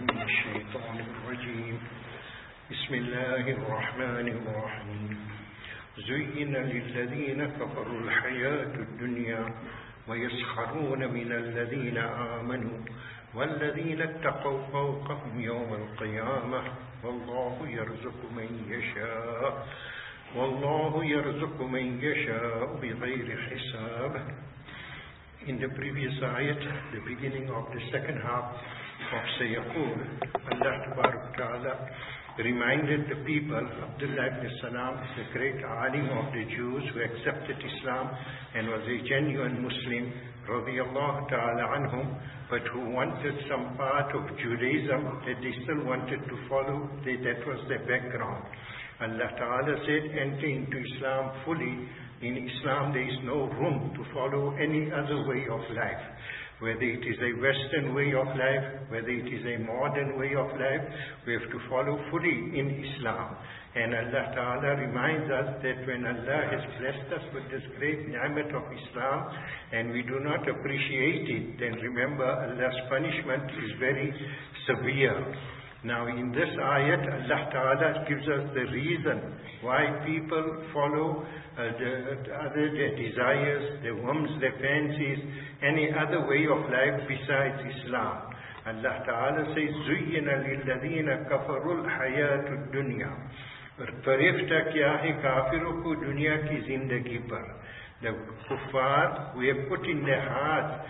من الشيطان الرجيم بسم الله الرحمن الرحيم زين للذين كفروا الحياة الدنيا ويسخرون من الذين آمنوا والذين اتقوا فوقهم يوم القيامة والله يرزق من يشاء بغير حساب. In the previous ayat, the beginning of the second half of Sayaqul, Allah Ta'ala reminded the people, Abdullah ibn Salam, the great alim of the Jews who accepted Islam and was a genuine Muslim, radiyallahu ta'ala anhum, but who wanted some part of Judaism that they still wanted to follow, that was their background. Allah Ta'ala said, enter into Islam fully. In Islam there is no room to follow any other way of life. Whether it is a Western way of life, whether it is a modern way of life, we have to follow fully in Islam. And Allah Ta'ala reminds us that when Allah has blessed us with this great ni'mat of Islam and we do not appreciate it, then remember Allah's punishment is very severe. Now in this ayat, Allah Ta'ala gives us the reason why people follow their desires, their whims, their fancies, any other way of life besides Islam. Allah Ta'ala says, زُيِّنَ لِلَّذِينَ كَفَرُوا الْحَيَاةُ الدُّنْيَا फरेफ्ता क्या है काफिरों को दुनिया की जिंदगी पर. The kuffar, we have put in their hearts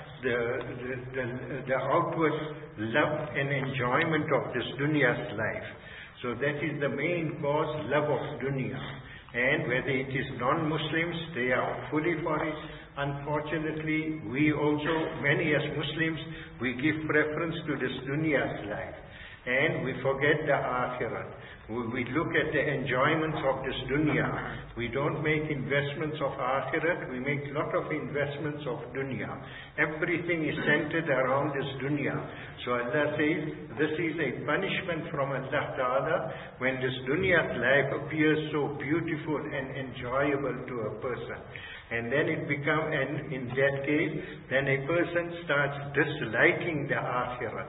the outward love and enjoyment of this dunya's life. So that is the main cause, love of dunya. And whether it is non-Muslims, they are fully for it. Unfortunately, we also, many as Muslims, we give preference to this dunya's life. And we forget the akhirat. We look at the enjoyments of this dunya. We don't make investments of akhirat. We make a lot of investments of dunya. Everything is centered around this dunya. So Allah says, this is a punishment from Allah Ta'ala when this dunya's life appears so beautiful and enjoyable to a person. And then it becomes, and in that case, then a person starts disliking the akhirat.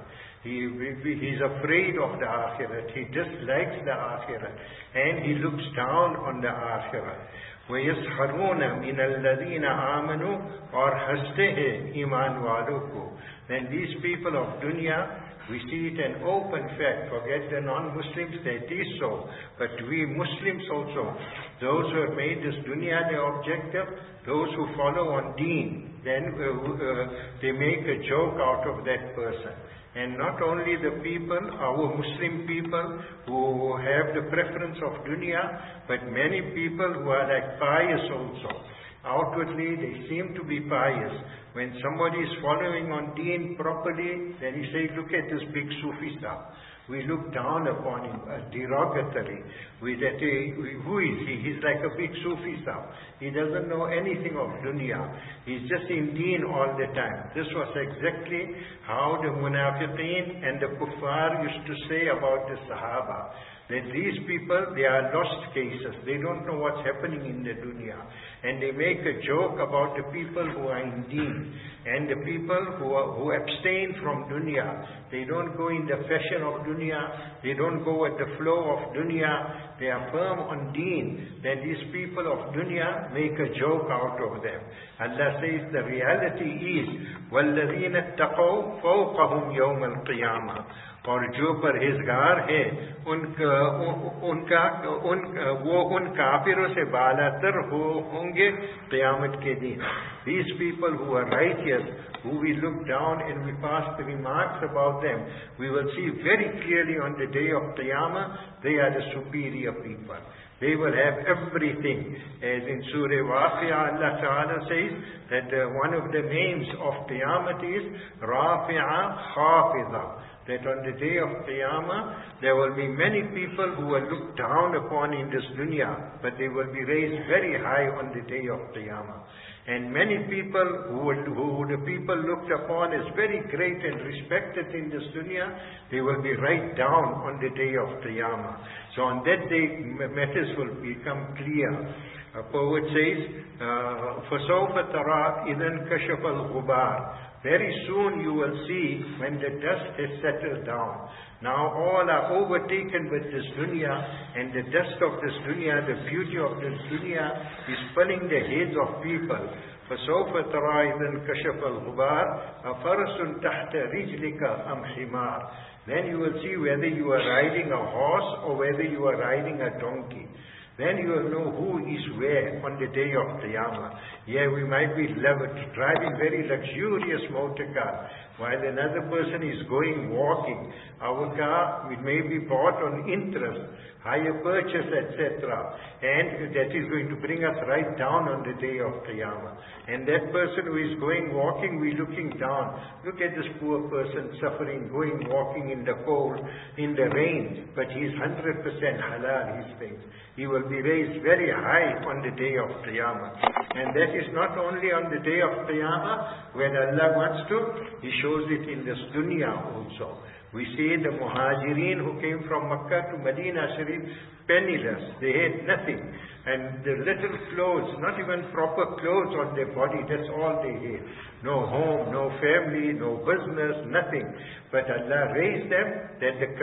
He's afraid of the akhirat. He dislikes the akhirat. And he looks down on the akhirat. وَيَسْخَرُونَ مِنَ الَّذِينَ آمَنُوا और हंसते हैं ईमान वालों को. Then these people of dunya, we see it an open fact. Forget the non-Muslims, that is so. But we Muslims also, those who have made this dunya their objective, those who follow on deen, then they make a joke out of that person. And not only the people, our Muslim people who have the preference of dunya, but many people who are like pious also. Outwardly they seem to be pious. When somebody is following on deen properly, then he says, look at this big Sufi stuff. We look down upon him derogatory. Who is he? He's like a big Sufi stuff. He doesn't know anything of dunya. He's just in deen all the time. This was exactly how the munafiqeen and the kuffar used to say about the Sahaba. That these people, they are lost cases. They don't know what's happening in the dunya. And they make a joke about the people who are in deen. And the people who abstain from dunya. They don't go in the fashion of dunya. They don't go with the flow of dunya. They are firm on deen. Then these people of dunya make a joke out of them. Allah says the reality is, وَالَّذِينَ اتَّقَوْا فَوْقَهُمْ يَوْمَ الْقِيَامَةِ. और जो परहेजगार है वो उन काफिरों से बालातर होंगे क़यामत के दिन. These people who are righteous, who we look down and we pass the remarks about them, we will see very clearly on the day of Qiyamah, they are the superior people. They will have everything. As in Surah Waqi'ah, Allah Ta'ala says that one of the names of Qiyamah is Rafi'ah Khafidha. That on the day of Qiyamah, there will be many people who will look down upon in this dunya, but they will be raised very high on the day of Qiyamah. And many people who the people looked upon as very great and respected in this dunya, they will be right down on the day of Qiyamah. So on that day, matters will become clear. A poet says, فَسَوْفَ تَرَى إِذَا انْكَشَفَ الْغُبَارِ Very soon you will see when the dust has settled down. Now all are overtaken with this dunya, and the dust of this dunya, the beauty of this dunya is filling the heads of people. فَسَوْفَ تَرَى إِذَا انْكَشَفَ الْغُبَارُ أَفَرَسٌ تَحْتَ رِجْلِكَ أَمْ حِمَارٌ. Then you will see whether you are riding a horse or whether you are riding a donkey. Then you will know who is where on the day of Qiyamah. Yeah, we might be driving very luxurious motor car, while another person is going walking. Our car, it may be bought on interest, hire purchase, etc. And that is going to bring us right down on the day of Qiyamah. And that person who is going walking, we're looking down. Look at this poor person suffering, going walking in the cold, in the rain, but he's 100% halal, his things. He will be raised very high on the day of Qiyamah. And that is not only on the day of Qiyamah, when Allah wants to, He shows it in this dunya also. We see the Muhajirin who came from Makkah to Medina Sharif, penniless. They had nothing. And the little clothes, not even proper clothes on their body, that's all they had. No home, no family, no business, nothing. But Allah raised them, that the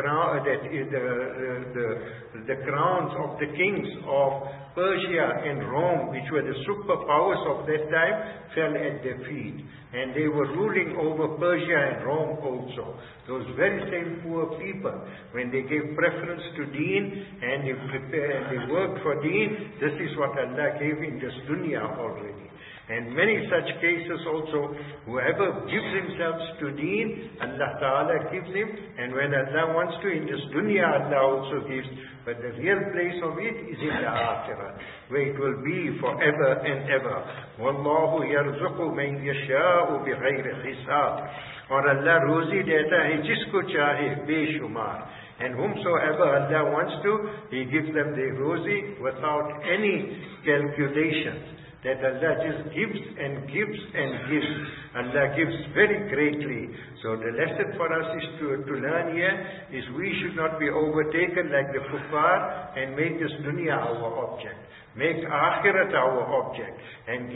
crowns of the kings of Persia and Rome, which were the superpowers of that time, fell at their feet. And they were ruling over Persia and Rome also. Those very same poor people, when they gave preference to deen and they prepared and they worked for deen, this is what Allah gave in this dunya already. And many such cases also, whoever gives himself to deen, Allah Ta'ala gives him, and when Allah wants to, in this dunya Allah also gives, but the real place of it is in the akhirah, where it will be forever and ever. وَاللَّهُ يَرْزُقُ مَنْ يَشَاءُ بِغَيْرِ حِسَابٍ. Or Allah rozi deta hai jisko chahe beshumar. And whomsoever Allah wants to, He gives them the rozi without any calculations. That Allah just gives and gives and gives. Allah gives very greatly. So the lesson for us is to learn here is we should not be overtaken like the kuffar and make this dunya our object. Make akhirat our object and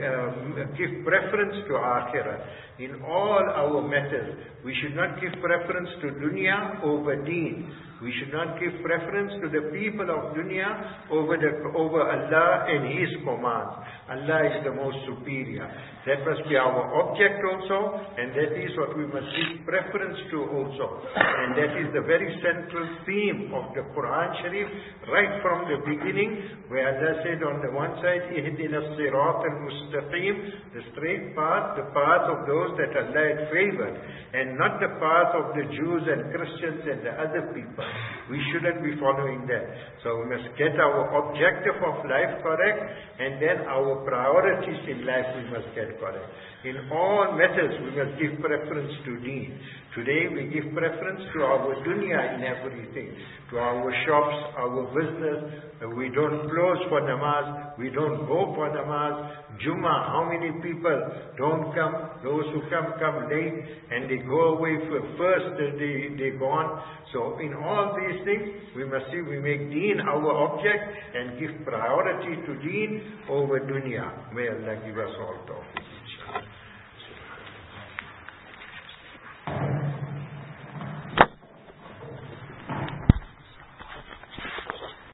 give preference to akhirat. In all our matters, we should not give preference to dunya over deen. We should not give preference to the people of dunya over Allah and His commands. Allah is the most superior. That must be our object also, and that is what we must give preference to also. And that is the very central theme of the Quran Sharif, right from the beginning, where Allah said on the one side, Ihdina as-sirat al-mustaqim, the straight path, the path of those that Allah had favored, and not the path of the Jews and Christians and the other people. We shouldn't be following that. So we must get our objective of life correct, and then our priorities in life we must get correct. In all matters we must give preference to deen. Today we give preference to our dunya in everything, to our shops, our business. We don't close for namaz, we don't go for namaz. Jummah, how many people don't come? Those who come late, and they go away first, they gone. So in all these things, we must see we make deen our object and give priority to deen over dunya. May Allah give us all tawfiq.